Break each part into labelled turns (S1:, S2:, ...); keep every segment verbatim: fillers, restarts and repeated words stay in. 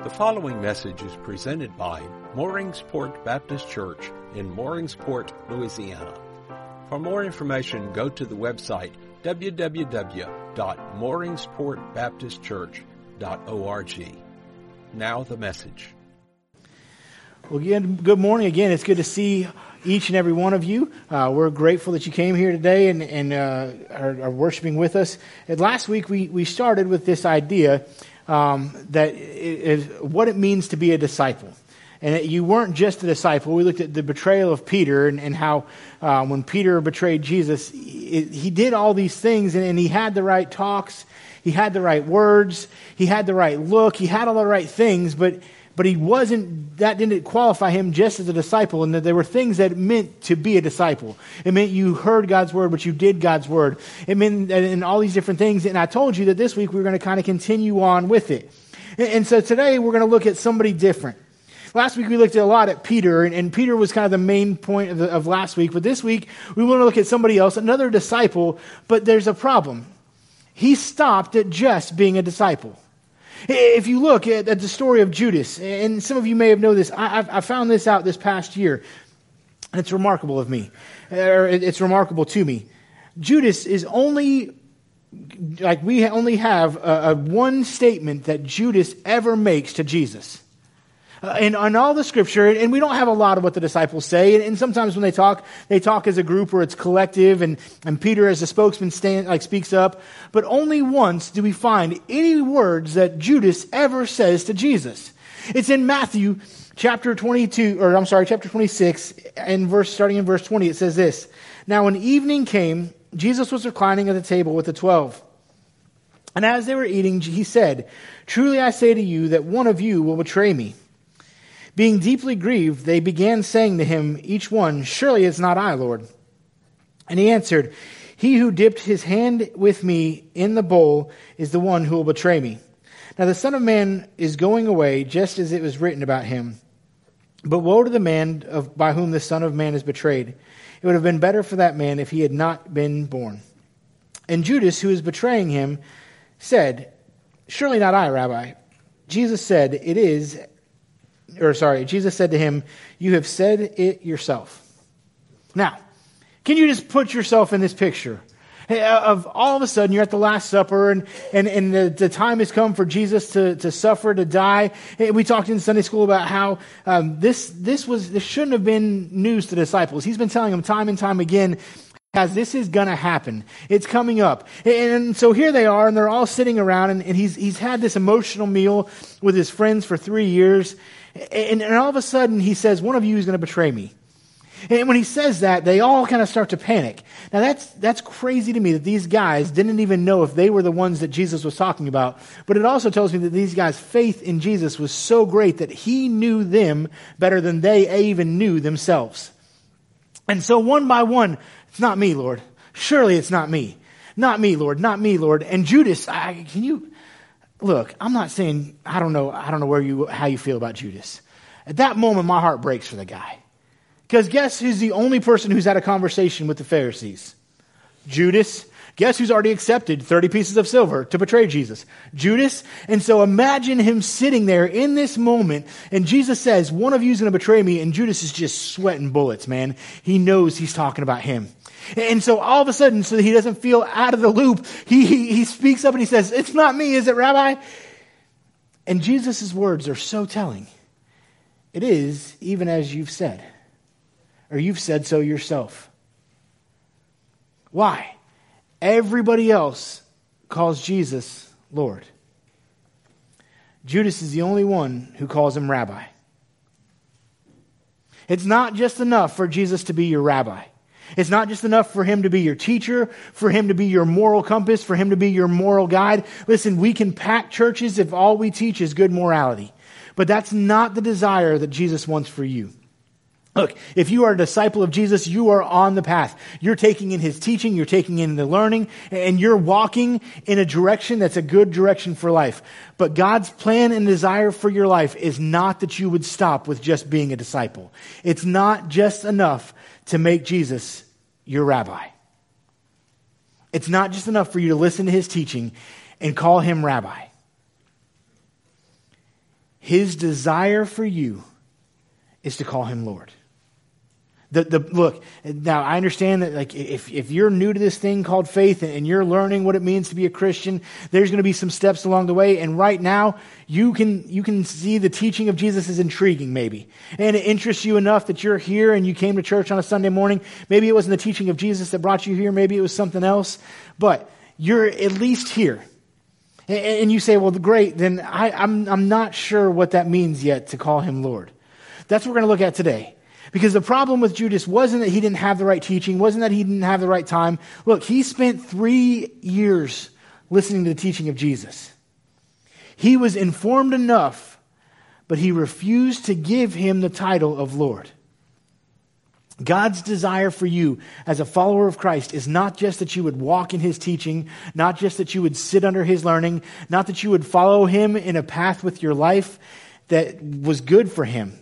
S1: The following message is presented by Mooringsport Baptist Church in Mooringsport, Louisiana. For more information, go to the website w w w dot mooringsport baptist church dot org. Now the message.
S2: Well, again, good morning. Again, it's good to see each and every one of you. Uh, we're grateful that you came here today and, and uh, are, are worshiping with us. And last week, we, we started with this idea um, that is what it means to be a disciple. And you weren't just a disciple. We looked at the betrayal of Peter and, and how uh, when Peter betrayed Jesus, he, he did all these things and, and he had the right talks, he had the right words, he had the right look, he had all the right things, but but he wasn't, that didn't qualify him just as a disciple, and that there were things that it meant to be a disciple. It meant you heard God's word, but you did God's word. It meant that in all these different things, and I told you that this week we were going to kind of continue on with it. And, and so today we're going to look at somebody different. Last week we looked at a lot at Peter, and, and Peter was kind of the main point of, the, of last week. But this week we want to look at somebody else, another disciple, but there's a problem. He stopped at just being a disciple. If you look at, at the story of Judas, and some of you may have known this, I, I found this out this past year, and it's remarkable of me, or it's remarkable to me. Judas is only, like we only have a, a one statement that Judas ever makes to Jesus. Uh, and on all the scripture, and we don't have a lot of what the disciples say, and, and sometimes when they talk, they talk as a group or it's collective, and, and Peter as the spokesman stand, like speaks up, but only once do we find any words that Judas ever says to Jesus. It's in Matthew chapter twenty-two, or I'm sorry, chapter twenty-six, and verse starting in verse twenty, it says this: Now when evening came, Jesus was reclining at the table with the twelve. And as they were eating, he said, Truly I say to you that one of you will betray me. Being deeply grieved, they began saying to him, each one, Surely it's not I, Lord. And he answered, He who dipped his hand with me in the bowl is the one who will betray me. Now the Son of Man is going away, just as it was written about him. But woe to the man of, by whom the Son of Man is betrayed. It would have been better for that man if he had not been born. And Judas, who is betraying him, said, Surely not I, Rabbi. Jesus said, It is... Or sorry, Jesus said to him, You have said it yourself. Now, can you just put yourself in this picture? Of all of a sudden, you're at the Last Supper, and, and, and the, the time has come for Jesus to, to suffer, to die. We talked in Sunday school about how um, this this was this shouldn't have been news to disciples. He's been telling them time and time again, Guys, this is going to happen. It's coming up. And so here they are, and they're all sitting around, and, and he's he's had this emotional meal with his friends for three years. And, and all of a sudden, he says, one of you is going to betray me. And when he says that, they all kind of start to panic. Now, that's that's crazy to me that these guys didn't even know if they were the ones that Jesus was talking about. But it also tells me that these guys' faith in Jesus was so great that he knew them better than they even knew themselves. And so one by one, it's not me, Lord. Surely it's not me. Not me, Lord. Not me, Lord. And Judas, I, can you... Look, I'm not saying, I don't know, I don't know where you, how you feel about Judas. At that moment, my heart breaks for the guy. Because guess who's the only person who's had a conversation with the Pharisees? Judas. Guess who's already accepted thirty pieces of silver to betray Jesus? Judas. And so imagine him sitting there in this moment, and Jesus says, one of you is going to betray me, and Judas is just sweating bullets, man. He knows he's talking about him. And so all of a sudden, so that he doesn't feel out of the loop, he, he, he speaks up and he says, It's not me, is it, Rabbi? And Jesus' words are so telling. It is even as you've said, or you've said so yourself. Why? Everybody else calls Jesus Lord. Judas is the only one who calls him Rabbi. It's not just enough for Jesus to be your rabbi. It's not just enough for him to be your teacher, for him to be your moral compass, for him to be your moral guide. Listen, we can pack churches if all we teach is good morality. But that's not the desire that Jesus wants for you. Look, if you are a disciple of Jesus, you are on the path. You're taking in his teaching, you're taking in the learning, and you're walking in a direction that's a good direction for life. But God's plan and desire for your life is not that you would stop with just being a disciple. It's not just enough to make Jesus your rabbi. It's not just enough for you to listen to his teaching and call him rabbi. His desire for you is to call him Lord. The, the, look, now I understand that like if, if you're new to this thing called faith and you're learning what it means to be a Christian, there's going to be some steps along the way. And right now, you can you can see the teaching of Jesus is intriguing maybe. And it interests you enough that you're here and you came to church on a Sunday morning. Maybe it wasn't the teaching of Jesus that brought you here. Maybe it was something else. But you're at least here. And, and you say, well, great, then I, I'm, I'm not sure what that means yet to call him Lord. That's what we're going to look at today. Because the problem with Judas wasn't that he didn't have the right teaching, wasn't that he didn't have the right time. Look, he spent three years listening to the teaching of Jesus. He was informed enough, but he refused to give him the title of Lord. God's desire for you as a follower of Christ is not just that you would walk in his teaching, not just that you would sit under his learning, not that you would follow him in a path with your life that was good for him.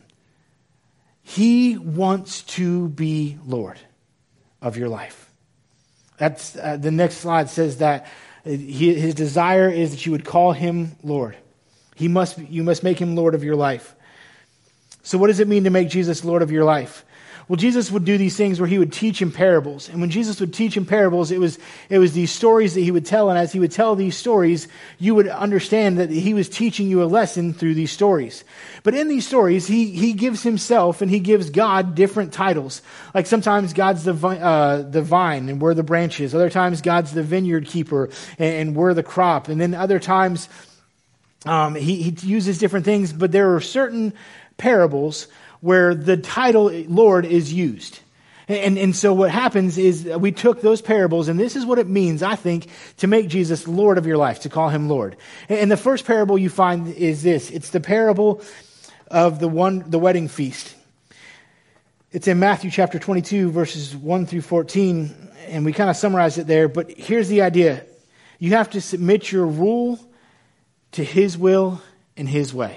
S2: He wants to be Lord of your life. That's uh, the next slide says that he, his desire is that you would call him Lord. He must, you must make him Lord of your life. So what does it mean to make Jesus Lord of your life? Well, Jesus would do these things where he would teach in parables. And when Jesus would teach in parables, it was it was these stories that he would tell. And as he would tell these stories, you would understand that he was teaching you a lesson through these stories. But in these stories, he he gives himself and he gives God different titles. Like sometimes God's the, uh, the vine and we're the branches. Other times God's the vineyard keeper and, and we're the crop. And then other times um, he, he uses different things. But there are certain parables where the title Lord is used. And, and so what happens is we took those parables, and this is what it means, I think, to make Jesus Lord of your life, to call him Lord. And the first parable you find is this. It's the parable of the one, the wedding feast. It's in Matthew chapter twenty-two, verses one through fourteen, and we kind of summarize it there. But here's the idea. You have to submit your rule to his will and his way.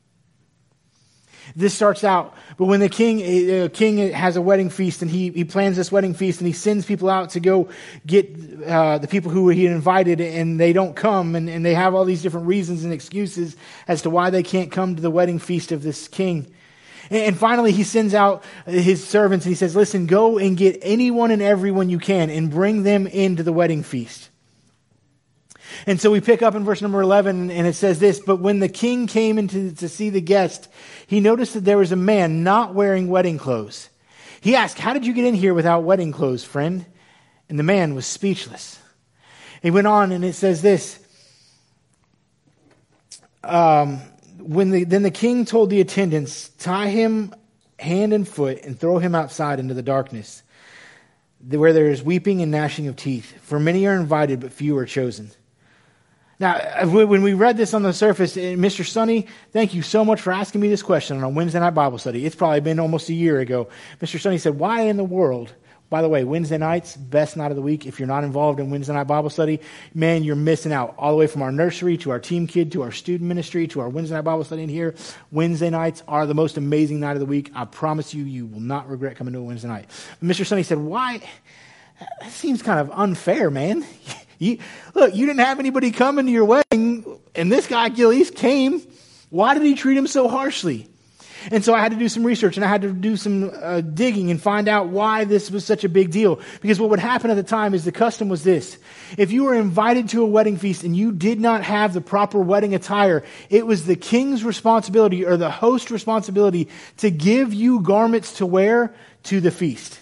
S2: This starts out, but when the king uh, king has a wedding feast and he, he plans this wedding feast and he sends people out to go get uh, the people who he invited and they don't come and, and they have all these different reasons and excuses as to why they can't come to the wedding feast of this king. And, and finally he sends out his servants and he says, listen, go and get anyone and everyone you can and bring them into the wedding feast. And so we pick up in verse number eleven, and it says this, but when the king came in to, to see the guest, he noticed that there was a man not wearing wedding clothes. He asked, how did you get in here without wedding clothes, friend? And the man was speechless. He went on, and it says this, um, when the, then the king told the attendants, tie him hand and foot and throw him outside into the darkness, where there is weeping and gnashing of teeth. For many are invited, but few are chosen. Now, when we read this on the surface, Mister Sonny, thank you so much for asking me this question on a Wednesday night Bible study. It's probably been almost a year ago. Mister Sonny said, why in the world, by the way, Wednesday nights, best night of the week. If you're not involved in Wednesday night Bible study, man, you're missing out. All the way from our nursery to our team kid to our student ministry to our Wednesday night Bible study in here. Wednesday nights are the most amazing night of the week. I promise you, you will not regret coming to a Wednesday night. But Mister Sonny said, why? That seems kind of unfair, man. You, look, you didn't have anybody coming to your wedding, and this guy Gillies came. Why did he treat him so harshly? And so I had to do some research, and I had to do some uh, digging and find out why this was such a big deal. Because what would happen at the time is the custom was this. If you were invited to a wedding feast and you did not have the proper wedding attire, it was the king's responsibility or the host's responsibility to give you garments to wear to the feast.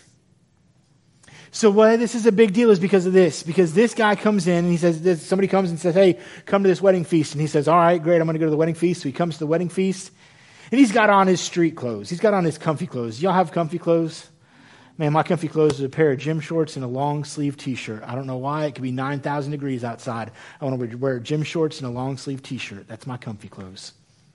S2: So why this is a big deal is because of this. Because this guy comes in and he says, this, somebody comes and says, hey, come to this wedding feast. And he says, all right, great, I'm going to go to the wedding feast. So he comes to the wedding feast. And he's got on his street clothes. He's got on his comfy clothes. Y'all have comfy clothes? Man, my comfy clothes is a pair of gym shorts and a long sleeve t-shirt. I don't know why. It could be nine thousand degrees outside. I want to wear gym shorts and a long sleeve t-shirt. That's my comfy clothes.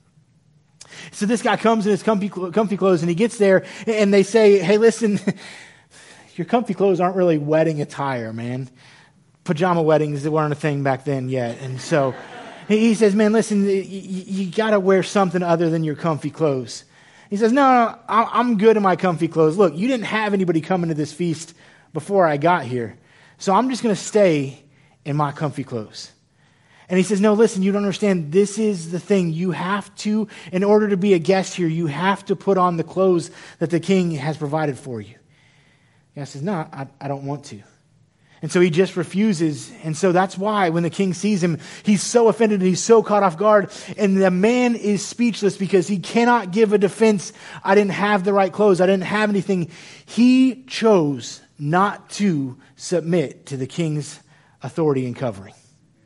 S2: So this guy comes in his comfy, comfy clothes and he gets there and they say, hey, listen, your comfy clothes aren't really wedding attire, man. Pajama weddings, they weren't a thing back then yet. And so he says, man, listen, you, you got to wear something other than your comfy clothes. He says, no, no, I'm good in my comfy clothes. Look, you didn't have anybody coming to this feast before I got here. So I'm just going to stay in my comfy clothes. And he says, no, listen, you don't understand. This is the thing. You have to, in order to be a guest here, you have to put on the clothes that the king has provided for you. The guy says, no, I, I don't want to. And so he just refuses. And so that's why when the king sees him, he's so offended and he's so caught off guard. And the man is speechless because he cannot give a defense. I didn't have the right clothes. I didn't have anything. He chose not to submit to the king's authority and covering.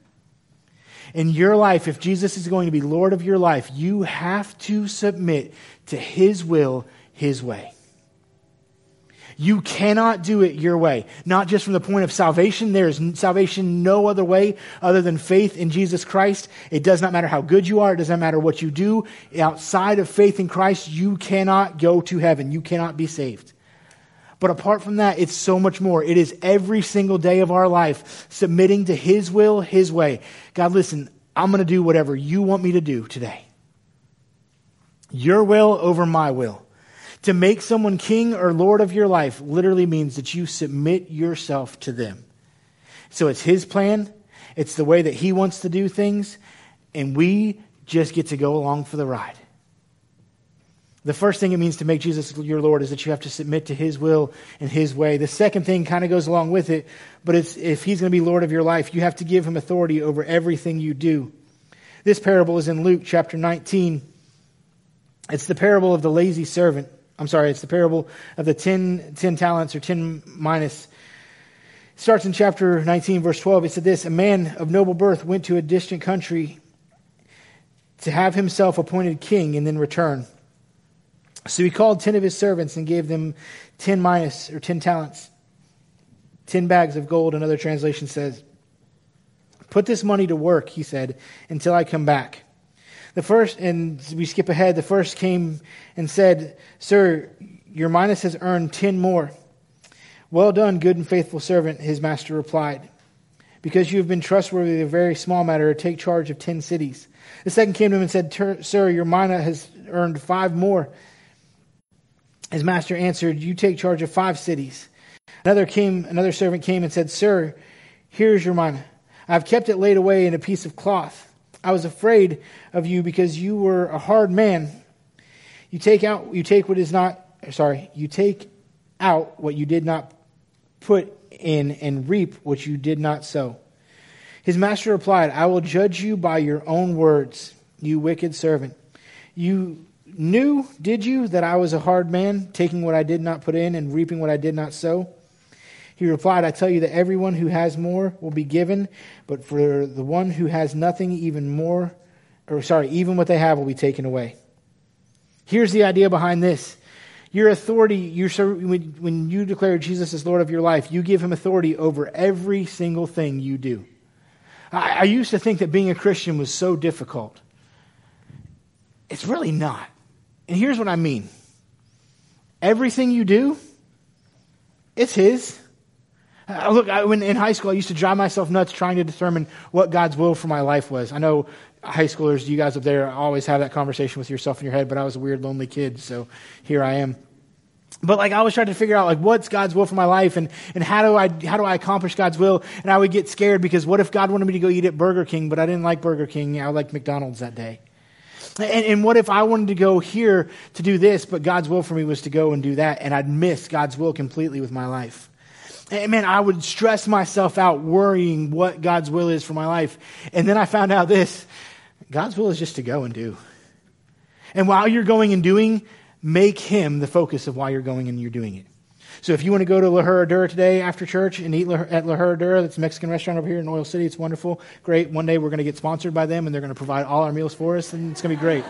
S2: In your life, if Jesus is going to be Lord of your life, you have to submit to His will, His way. You cannot do it your way. Not just from the point of salvation. There is salvation no other way other than faith in Jesus Christ. It does not matter how good you are. It doesn't matter what you do. Outside of faith in Christ, you cannot go to heaven. You cannot be saved. But apart from that, it's so much more. It is every single day of our life submitting to His will, His way. God, listen, I'm going to do whatever you want me to do today. Your will over my will. To make someone king or Lord of your life literally means that you submit yourself to them. So it's His plan. It's the way that He wants to do things. And we just get to go along for the ride. The first thing it means to make Jesus your Lord is that you have to submit to His will and His way. The second thing kind of goes along with it, but it's if He's going to be Lord of your life, you have to give Him authority over everything you do. This parable is in Luke chapter nineteen. It's the parable of the lazy servant. I'm sorry, it's the parable of the ten, ten talents or ten minas. It starts in chapter nineteen, verse twelve. It said this, a man of noble birth went to a distant country to have himself appointed king and then return. So he called ten of his servants and gave them ten minas or ten talents, ten bags of gold. Another translation says, put this money to work, he said, until I come back. The first, and we skip ahead, the first came and said, sir, your minas has earned ten more. Well done, good and faithful servant, his master replied. Because you have been trustworthy in a very small matter, take charge of ten cities. The second came to him and said, sir, your mina has earned five more. His master answered, you take charge of five cities. Another came, another servant came and said, sir, here is your mina. I have kept it laid away in a piece of cloth. I was afraid of you because you were a hard man. You take out, you take what is not, sorry, you take out what you did not put in and reap what you did not sow. His master replied, I will judge you by your own words, you wicked servant. You knew, did you, that I was a hard man, taking what I did not put in and reaping what I did not sow? He replied, I tell you that everyone who has more will be given, but for the one who has nothing, even more, or sorry, even what they have will be taken away. Here's the idea behind this. Your authority, your, when you declare Jesus as Lord of your life, you give Him authority over every single thing you do. I, I used to think that being a Christian was so difficult. It's really not. And here's what I mean. Everything you do, it's His. Uh, look, I, when in high school, I used to drive myself nuts trying to determine what God's will for my life was. I know high schoolers, you guys up there always have that conversation with yourself in your head, but I was a weird, lonely kid, so here I am. But like I was trying to figure out like what's God's will for my life and, and how do I how do I accomplish God's will? And I would get scared because what if God wanted me to go eat at Burger King, but I didn't like Burger King, I liked McDonald's that day. And, and what if I wanted to go here to do this, but God's will for me was to go and do that, and I'd miss God's will completely with my life? And man, I would stress myself out worrying what God's will is for my life. And then I found out this, God's will is just to go and do. And while you're going and doing, make Him the focus of why you're going and you're doing it. So if you want to go to La Herradura today after church and eat at La Herradura, that's a Mexican restaurant over here in Oil City. It's wonderful. Great. One day we're going to get sponsored by them and they're going to provide all our meals for us and it's going to be great.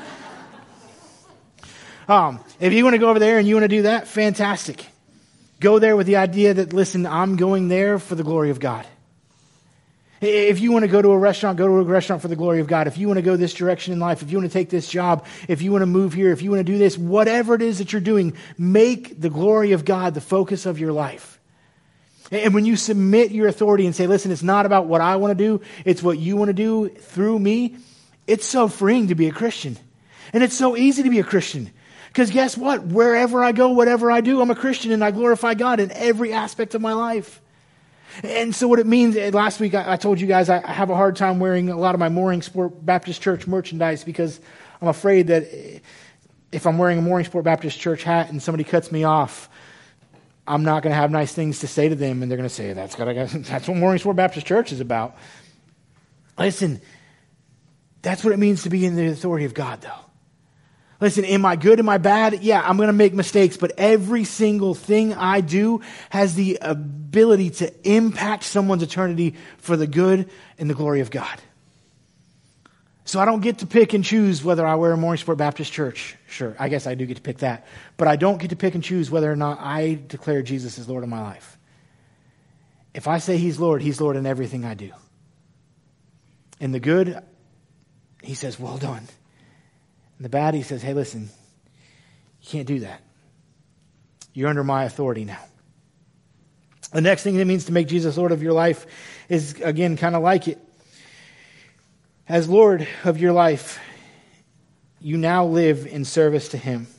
S2: Um, if you want to go over there and you want to do that, fantastic. Go there with the idea that, listen, I'm going there for the glory of God. If you want to go to a restaurant, go to a restaurant for the glory of God. If you want to go this direction in life, if you want to take this job, if you want to move here, if you want to do this, whatever it is that you're doing, make the glory of God the focus of your life. And when you submit your authority and say, listen, it's not about what I want to do, it's what you want to do through me, it's so freeing to be a Christian. And it's so easy to be a Christian. Because guess what? Wherever I go, whatever I do, I'm a Christian and I glorify God in every aspect of my life. And so what it means, last week I, I told you guys I, I have a hard time wearing a lot of my Mooringsport Baptist Church merchandise because I'm afraid that if I'm wearing a Mooringsport Baptist Church hat and somebody cuts me off, I'm not going to have nice things to say to them, and they're going to say, that's, gotta, that's what Mooringsport Baptist Church is about. Listen, that's what it means to be in the authority of God, though. Listen, am I good? Am I bad? Yeah, I'm going to make mistakes, but every single thing I do has the ability to impact someone's eternity for the good and the glory of God. So I don't get to pick and choose whether I wear a Mooringsport Baptist Church. Sure, I guess I do get to pick that. But I don't get to pick and choose whether or not I declare Jesus as Lord of my life. If I say He's Lord, He's Lord in everything I do. In the good, He says, well done. In the bad, He says, hey, listen, you can't do that. You're under my authority now. The next thing it means to make Jesus Lord of your life is, again, kind of like it. As Lord of your life, you now live in service to Him.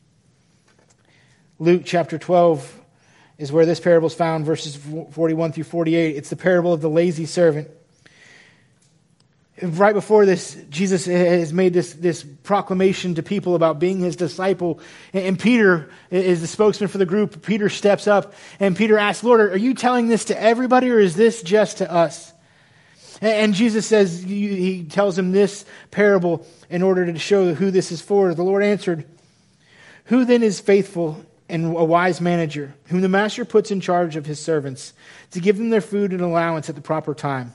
S2: Luke chapter twelve is where this parable is found, verses forty-one through forty-eight. It's the parable of the lazy servant. Right before this, Jesus has made this, this proclamation to people about being His disciple. And Peter is the spokesman for the group. Peter steps up and Peter asks, Lord, are you telling this to everybody or is this just to us? And Jesus says, He tells him this parable in order to show who this is for. The Lord answered, who then is faithful and a wise manager, whom the master puts in charge of his servants to give them their food and allowance at the proper time?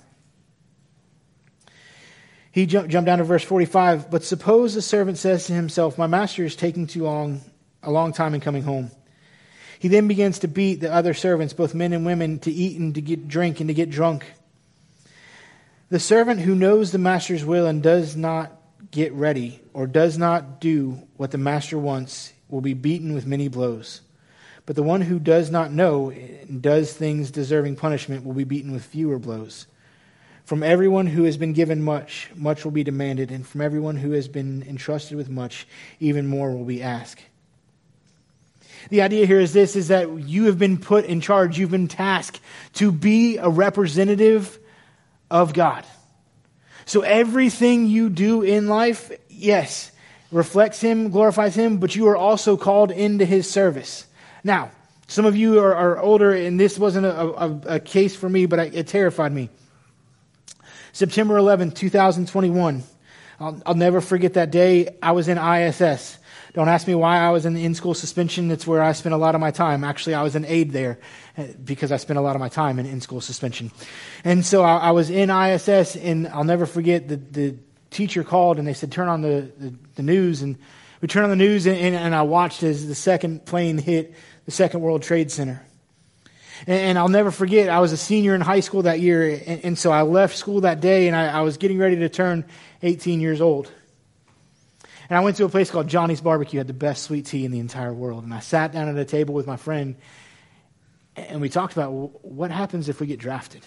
S2: He jumped, jumped down to verse forty-five. But suppose the servant says to himself, my master is taking too long, a long time in coming home. He then begins to beat the other servants, both men and women, to eat and to get drink and to get drunk. The servant who knows the master's will and does not get ready or does not do what the master wants will be beaten with many blows. But the one who does not know and does things deserving punishment will be beaten with fewer blows. From everyone who has been given much, much will be demanded, and from everyone who has been entrusted with much, even more will be asked. The idea here is this, is that you have been put in charge, you've been tasked to be a representative of God. So everything you do in life, yes, reflects Him, glorifies Him, but you are also called into His service. Now, some of you are, are older, and this wasn't a, a, a case for me, but it terrified me. September eleventh, twenty twenty-one. I'll, I'll never forget that day. I was in I S S. Don't ask me why I was in in-school suspension. It's where I spent a lot of my time. Actually, I was an aide there because I spent a lot of my time in in-school suspension. And so I, I was in I S S, and I'll never forget the, the teacher called, and they said, turn on the, the, the news. And we turned on the news, and, and, and I watched as the second plane hit the Second World Trade Center. And I'll never forget, I was a senior in high school that year, and, and so I left school that day, and I, I was getting ready to turn eighteen years old. And I went to a place called Johnny's Barbecue, had the best sweet tea in the entire world. And I sat down at a table with my friend, and we talked about, well, what happens if we get drafted?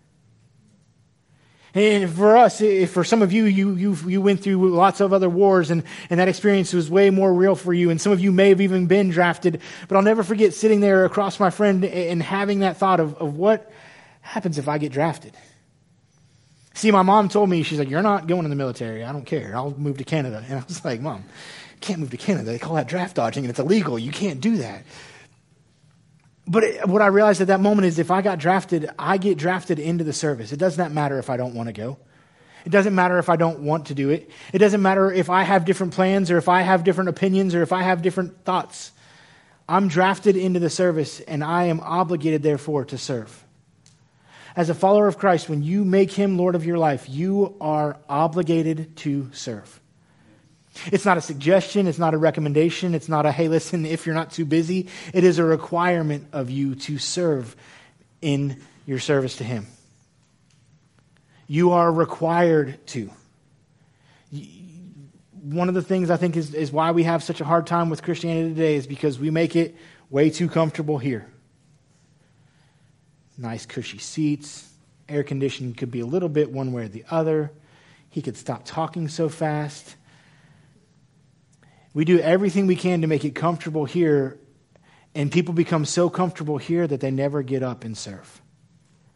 S2: And for us, for some of you, you you you went through lots of other wars, and, and that experience was way more real for you. And some of you may have even been drafted. But I'll never forget sitting there across my friend and having that thought of, of what happens if I get drafted. See, my mom told me, she's like, you're not going in the military. I don't care. I'll move to Canada. And I was like, Mom, you can't move to Canada. They call that draft dodging, and it's illegal. You can't do that. But it, what I realized at that moment is if I got drafted, I get drafted into the service. It does not matter if I don't want to go. It doesn't matter if I don't want to do it. It doesn't matter if I have different plans or if I have different opinions or if I have different thoughts. I'm drafted into the service, and I am obligated, therefore, to serve. As a follower of Christ, when you make Him Lord of your life, you are obligated to serve. It's not a suggestion. It's not a recommendation. It's not a, hey, listen, if you're not too busy. It is a requirement of you to serve in your service to Him. You are required to. One of the things I think is, is why we have such a hard time with Christianity today is because we make it way too comfortable here. Nice cushy seats. Air conditioning could be a little bit one way or the other. He could stop talking so fast. We do everything we can to make it comfortable here, and people become so comfortable here that they never get up and serve.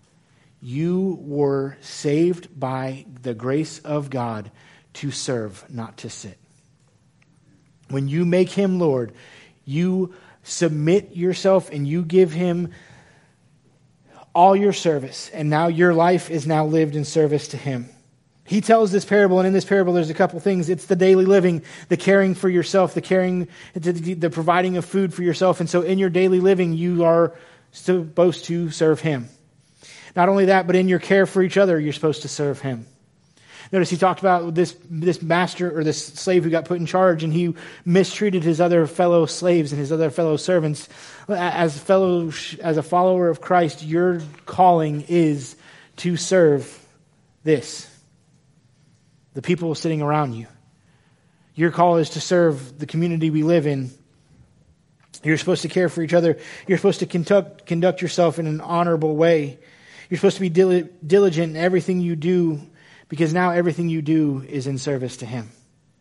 S2: You were saved by the grace of God to serve, not to sit. When you make him Lord, you submit yourself and you give him all your service. And now your life is now lived in service to him. He tells this parable, and in this parable there's a couple things. It's the daily living, the caring for yourself, the caring, the, the providing of food for yourself. And so in your daily living, you are supposed to serve him. Not only that, but in your care for each other, you're supposed to serve him. Notice he talked about this, this master or this slave who got put in charge, and he mistreated his other fellow slaves and his other fellow servants. As fellow, as a follower of Christ, your calling is to serve this. The people sitting around you. Your call is to serve the community we live in. You're supposed to care for each other. You're supposed to conduct, conduct yourself in an honorable way. You're supposed to be dil- diligent in everything you do, because now everything you do is in service to him.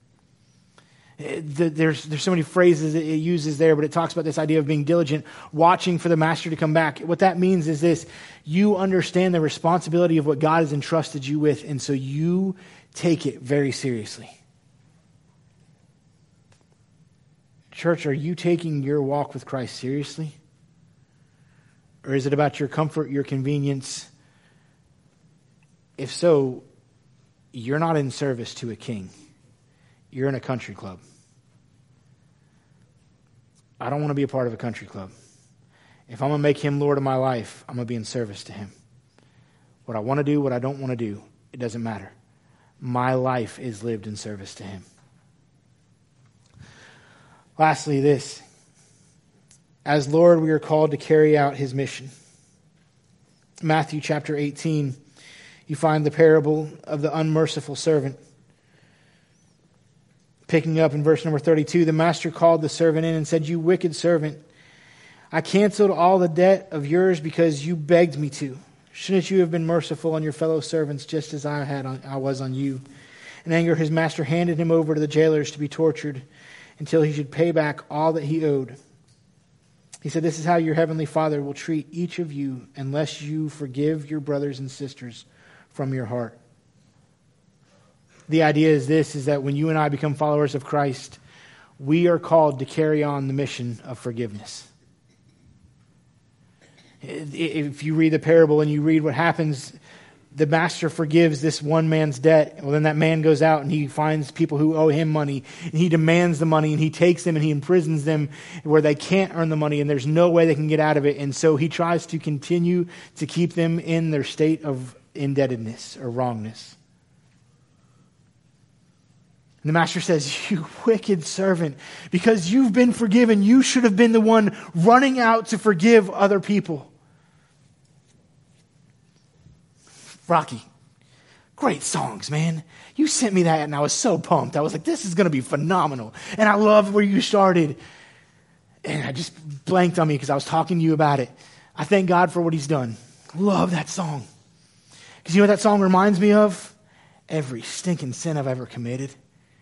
S2: There's, there's so many phrases that it uses there, but it talks about this idea of being diligent, watching for the master to come back. What that means is this: you understand the responsibility of what God has entrusted you with, and so you take it very seriously. Church, are you taking your walk with Christ seriously? Or is it about your comfort, your convenience? If so, you're not in service to a king. You're in a country club. I don't want to be a part of a country club. If I'm going to make him Lord of my life, I'm going to be in service to him. What I want to do, what I don't want to do, it doesn't matter. My life is lived in service to him. Lastly, this. As Lord, we are called to carry out his mission. Matthew chapter eighteen, you find the parable of the unmerciful servant. Picking up in verse number thirty-two, the master called the servant in and said, "You wicked servant, I canceled all the debt of yours because you begged me to. Shouldn't you have been merciful on your fellow servants just as I had on, I was on you?" In anger, his master handed him over to the jailers to be tortured until he should pay back all that he owed. He said, "This is how your heavenly Father will treat each of you unless you forgive your brothers and sisters from your heart." The idea is this, is that when you and I become followers of Christ, we are called to carry on the mission of forgiveness. If you read the parable and you read what happens, the master forgives this one man's debt. Well, then that man goes out and he finds people who owe him money, and he demands the money, and he takes them and he imprisons them where they can't earn the money and there's no way they can get out of it. And so he tries to continue to keep them in their state of indebtedness or wrongness. And the master says, "You wicked servant, because you've been forgiven, you should have been the one running out to forgive other people." Rocky, great songs, man. You sent me that and I was so pumped. I was like, this is going to be phenomenal. And I love where you started. And I just blanked on me because I was talking to you about it. I thank God for what he's done. Love that song. Because you know what that song reminds me of? Every stinking sin I've ever committed.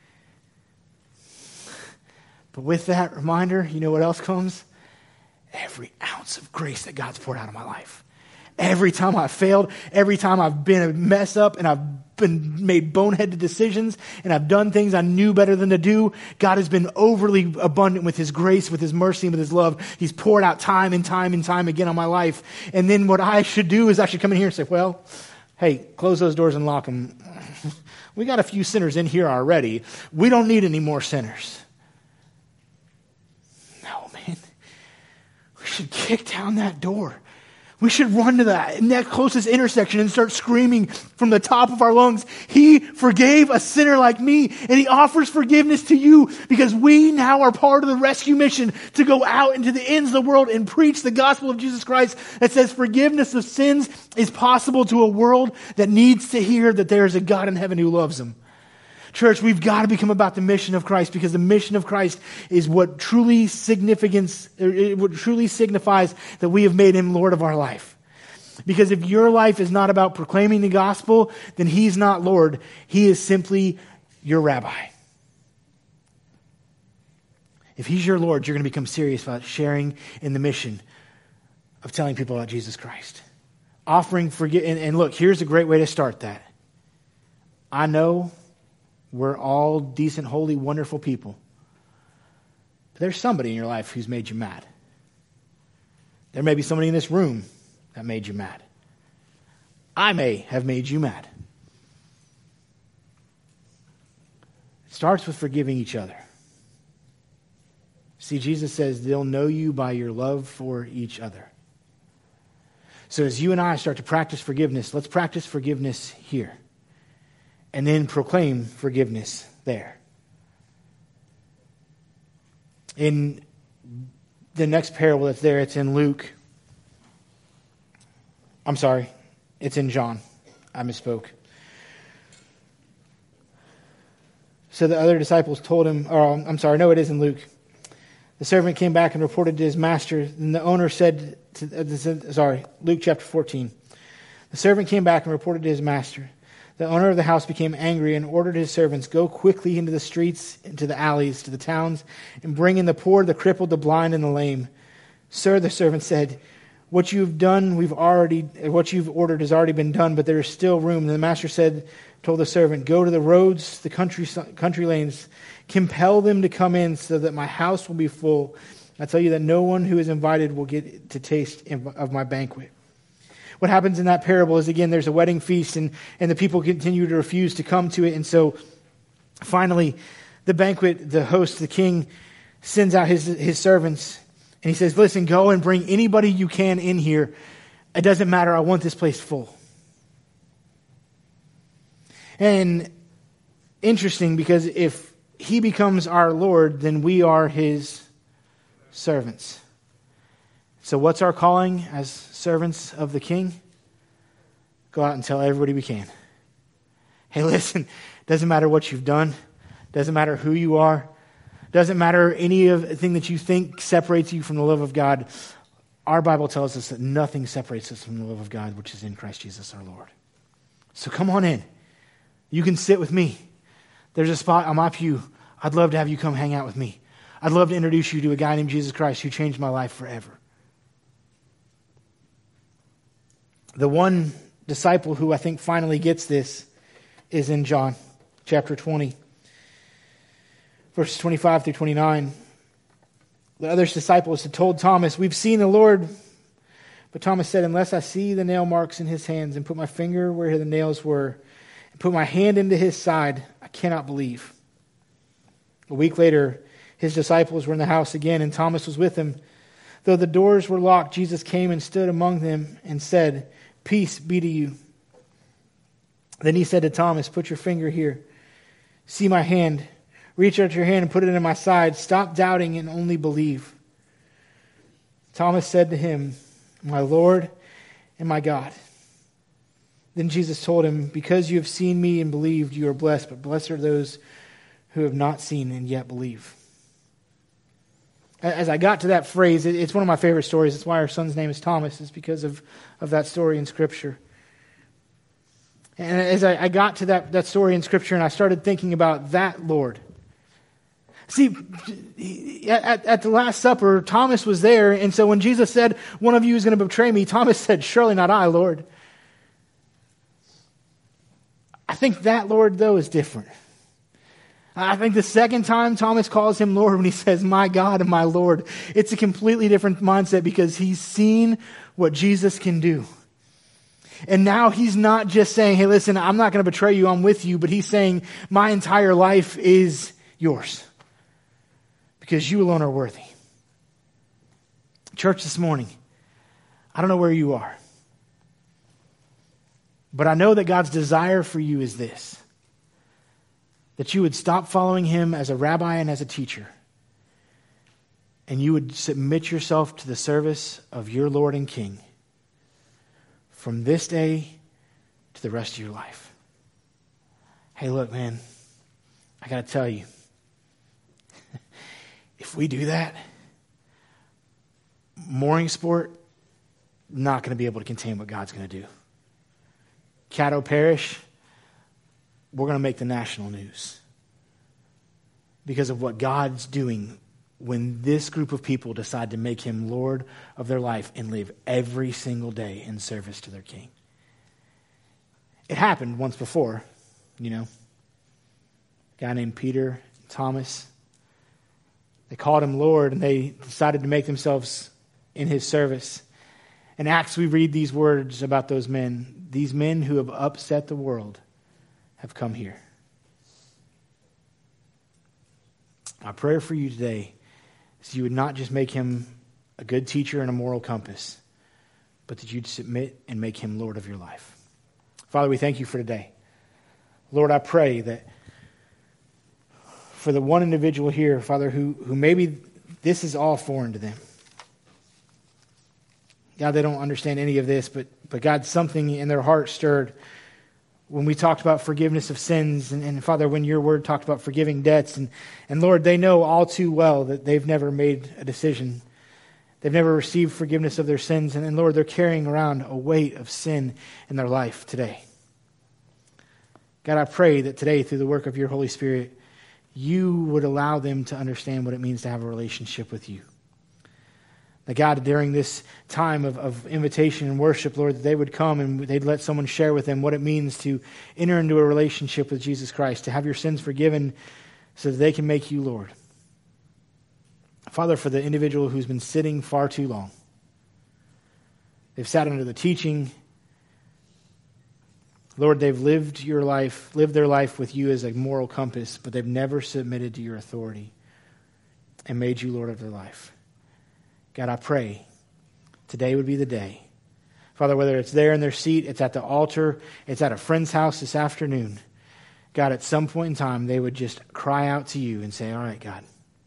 S2: But with that reminder, you know what else comes? Every ounce of grace that God's poured out of my life. Every time I've failed, every time I've been a mess up and I've been made boneheaded decisions and I've done things I knew better than to do, God has been overly abundant with his grace, with his mercy, and with his love. He's poured out time and time and time again on my life. And then what I should do is I should come in here and say, well, hey, close those doors and lock them. We got a few sinners in here already. We don't need any more sinners. No, man. We should kick down that door. We should run to that next closest intersection and start screaming from the top of our lungs, "He forgave a sinner like me, and he offers forgiveness to you," because we now are part of the rescue mission to go out into the ends of the world and preach the gospel of Jesus Christ that says forgiveness of sins is possible to a world that needs to hear that there is a God in heaven who loves them. Church, we've got to become about the mission of Christ, because the mission of Christ is what truly significance, what truly signifies that we have made him Lord of our life. Because if your life is not about proclaiming the gospel, then he's not Lord. He is simply your rabbi. If he's your Lord, you're going to become serious about sharing in the mission of telling people about Jesus Christ. offering forgive. And, and look, here's a great way to start that. I know we're all decent, holy, wonderful people. But there's somebody in your life who's made you mad. There may be somebody in this room that made you mad. I may have made you mad. It starts with forgiving each other. See, Jesus says they'll know you by your love for each other. So as you and I start to practice forgiveness, let's practice forgiveness here. And then proclaim forgiveness there. In the next parable that's there, it's in Luke. I'm sorry, it's in John. I misspoke. So the other disciples told him, or I'm sorry, no, it is in Luke. The servant came back and reported to his master. And the owner said, to, uh, sorry, Luke chapter fourteen. The servant came back and reported to his master. The owner of the house became angry and ordered his servants, go quickly into the streets, into the alleys, to the towns, and bring in the poor, the crippled, the blind, and the lame. Sir, the servant said, what you've done, we've already, what you've ordered has already been done, but there is still room. And the master said, told the servant, go to the roads, the country, country lanes, compel them to come in so that my house will be full. I tell you that no one who is invited will get to taste of my banquet. What happens in that parable is, again, there's a wedding feast, and, and the people continue to refuse to come to it. And so finally, the banquet, the host, the king, sends out his, his servants, and he says, listen, go and bring anybody you can in here. It doesn't matter. I want this place full. And interesting, because if he becomes our Lord, then we are his servants. So what's our calling as servants of the King? Go out and tell everybody we can. Hey, listen, doesn't matter what you've done. Doesn't matter who you are. Doesn't matter any of the thing that you think separates you from the love of God. Our Bible tells us that nothing separates us from the love of God, which is in Christ Jesus our Lord. So come on in. You can sit with me. There's a spot on my pew. I'd love to have you come hang out with me. I'd love to introduce you to a guy named Jesus Christ who changed my life forever. The one disciple who I think finally gets this is in John chapter twenty, verses twenty-five through twenty-nine. The other disciples had told Thomas, we've seen the Lord. But Thomas said, unless I see the nail marks in his hands and put my finger where the nails were and put my hand into his side, I cannot believe. A week later, his disciples were in the house again, and Thomas was with them. Though the doors were locked, Jesus came and stood among them and said, peace be to you. Then he said to Thomas, put your finger here. See my hand. Reach out your hand and put it in my side. Stop doubting and only believe. Thomas said to him, my Lord and my God. Then Jesus told him, because you have seen me and believed, you are blessed, but blessed are those who have not seen and yet believe. As I got to that phrase, it's one of my favorite stories. It's why our son's name is Thomas. It's because of, of that story in Scripture. And as I, I got to that, that story in Scripture and I started thinking about that Lord. See, at, at the Last Supper, Thomas was there. And so when Jesus said, one of you is going to betray me, Thomas said, surely not I, Lord. I think that Lord, though, is different. I think the second time Thomas calls him Lord, when he says, my God and my Lord, it's a completely different mindset because he's seen what Jesus can do. And now he's not just saying, hey, listen, I'm not going to betray you, I'm with you, but he's saying, my entire life is yours because you alone are worthy. Church, this morning, I don't know where you are, but I know that God's desire for you is this. That you would stop following him as a rabbi and as a teacher. And you would submit yourself to the service of your Lord and King from this day to the rest of your life. Hey, look, man, I got to tell you, if we do that, mooring sport, not going to be able to contain what God's going to do. Caddo Parish, we're going to make the national news because of what God's doing when this group of people decide to make him Lord of their life and live every single day in service to their King. It happened once before, you know. A guy named Peter, Thomas. They called him Lord, and they decided to make themselves in his service. In Acts, we read these words about those men. These men who have upset the world have come here. My prayer for you today is you would not just make him a good teacher and a moral compass, but that you'd submit and make him Lord of your life. Father, we thank you for today. Lord, I pray that for the one individual here, Father, who, who maybe this is all foreign to them. God, they don't understand any of this, but, but God, something in their heart stirred when we talked about forgiveness of sins, and, and Father, when your word talked about forgiving debts, and, and Lord, they know all too well that they've never made a decision. They've never received forgiveness of their sins, and, and Lord, they're carrying around a weight of sin in their life today. God, I pray that today, through the work of your Holy Spirit, you would allow them to understand what it means to have a relationship with you. That God, during this time of, of invitation and worship, Lord, that they would come and they'd let someone share with them what it means to enter into a relationship with Jesus Christ, to have your sins forgiven so that they can make you Lord. Father, for the individual who's been sitting far too long, they've sat under the teaching. Lord, they've lived your life, lived their life with you as a moral compass, but they've never submitted to your authority and made you Lord of their life. God, I pray today would be the day. Father, whether it's there in their seat, it's at the altar, it's at a friend's house this afternoon, God, at some point in time, they would just cry out to you and say, all right, God,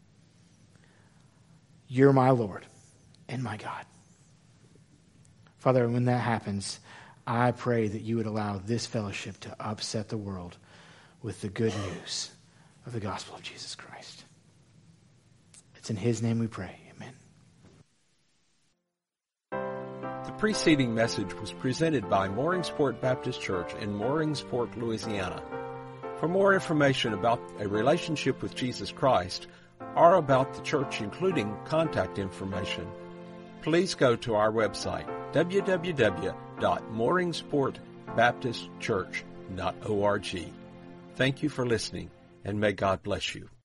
S2: you're my Lord and my God. Father, when that happens, I pray that you would allow this fellowship to upset the world with the good news of the gospel of Jesus Christ. It's in his name we pray.
S1: The preceding message was presented by Mooringsport Baptist Church in Mooringsport, Louisiana. For more information about a relationship with Jesus Christ or about the church, including contact information, please go to our website, w w w dot mooringsport baptist church dot org. Thank you for listening, and may God bless you.